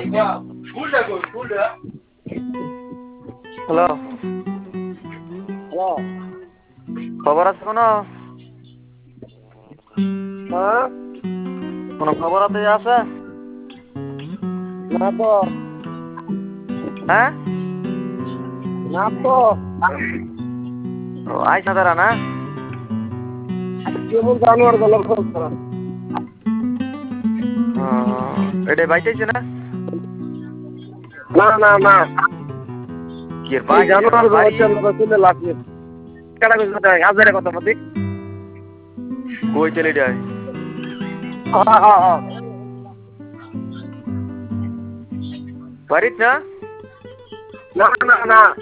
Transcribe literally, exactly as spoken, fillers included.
Hello, hello. খবর আছে কোনো? হ্যাঁ? কোনো খবর আছে আছে? না তো। হ্যাঁ? না তো। ও আইস না তারা না? কেমন জানোয়ার গেল খোঁজ করা। ও, এটা বাইতেছে না? না না না। কি এর এই বাইতেছে না জানোয়ার বাড়ি? গেল আমরা চলে লাগছে। কেডা কইছে তাই হাজারে কথা বলি। কই চলে যায়? হ্যাঁ হ্যাঁ হ্যাঁ। বাড়িত না? না না না।